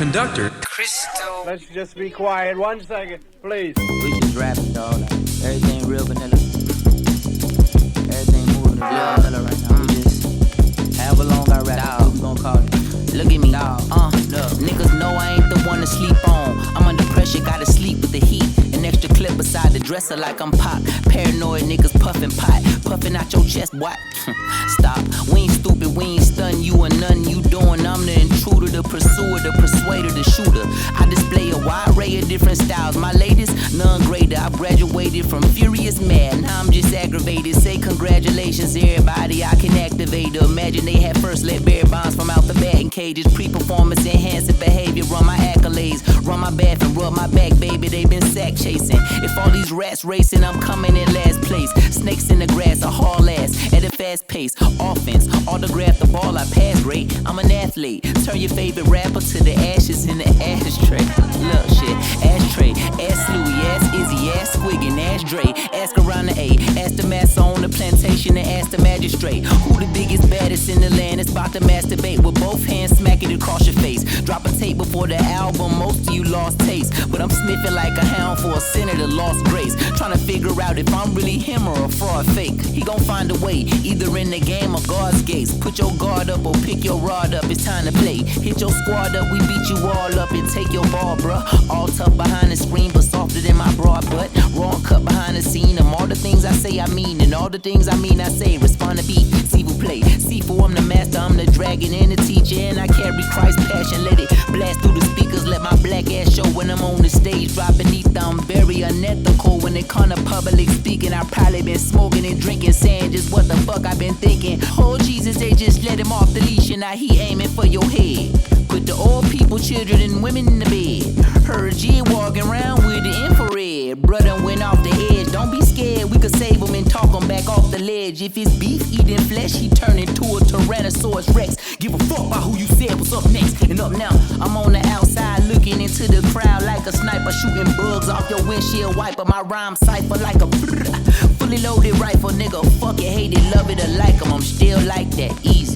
Conductor. Crystal. Let's just be quiet 1 second, please. We just rapping, dog. Like, everything real vanilla. Everything moving real vanilla right now. We just however long I rap, what we gon' call it. Look at me, dog. Look. Niggas know I ain't the one to sleep on. I'm under pressure, gotta sleep with the heat. An extra clip beside the dresser like I'm Pop. Paranoid niggas puffin' pot. Puffin' out your chest, what? Stop. We ain't stupid, we ain't stun you or nothing you doing. I'm the intruder, the pursuer, the persuader, the shooter. I display a wide array of different styles. My latest, none greater. I've graduated from furious mad. Now I'm just aggravated. Say congratulations, everybody. I can activate. Imagine they had first let bear bonds from out the batting cages. Pre-performance enhancing behavior. Run my accolades. Run my bath and rub my back, baby. They been sack chasing. If all these rats racing, I'm coming in last place. Snakes in the grass, a haul ass at a fast pace. Offense, autograph the ball, I pass great. I'm an athlete. Turn your favorite rapper to the ashes in the ashtray. Look, shit, ashtray. Ask Louie, ask Izzy, ask Squiggin, ask Dre. Ask around the A, ask the massa on the plantation and ask the magistrate. Who the biggest, baddest in the land is about to masturbate with both hands, smack it across your face. Drop a tape before the album, most of you lost taste. But I'm sniffing like a hound for a senator lost grace. Trying to figure out if I'm really him or a fraud fake. He gon' find a way, either in the game or God's gates. Put your guard up or pick your rod up, it's time to play. Hit your squad up, we beat you all up and take your ball, bruh. All tough behind the screen, but softer than my broad butt. Raw cut behind the scene, and all the things I say I mean, and all the things I mean I say. Respond to beat, see who play. C4, I'm the master, I'm the dragon and the teacher, and I carry Christ's passion. Let it blast through the speakers, let my black ass show when I'm on the stage. Drop beneath, I'm very unethical when it come to public speaking. I probably been smoking and drinking, saying just what the fuck I been thinking. Oh Jesus, they just let him off the leash, and now he aiming for your head. Put the old people, children, and women in the bed. Heard you walking around with the infrared. Brother went off the edge, don't be scared. We could save him and talk him back off the ledge. If it's beef eating flesh, he turn into a Tyrannosaurus Rex. Give a fuck about who you said was up next. And up now, I'm on the outside looking into the crowd like a sniper, shooting bugs off your windshield wiper. My rhyme cipher like a fully loaded rifle, nigga. Fuck it, hate it, love it or like 'em. I'm still like that, easy.